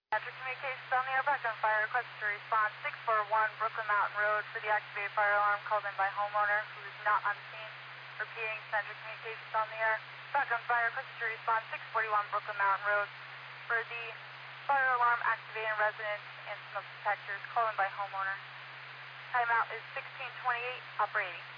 Patrick Communications on the air, back on fire. Request to respond 641 Brooklyn Mountain Road for the activated fire alarm called in by homeowner who is not on scene. Repeating, Centric Communications on the air, back on fire. Request to respond 641 Brooklyn Mountain Road for the fire alarm activating residents and smoke detectors called in by homeowner. Timeout is 16:28, operating.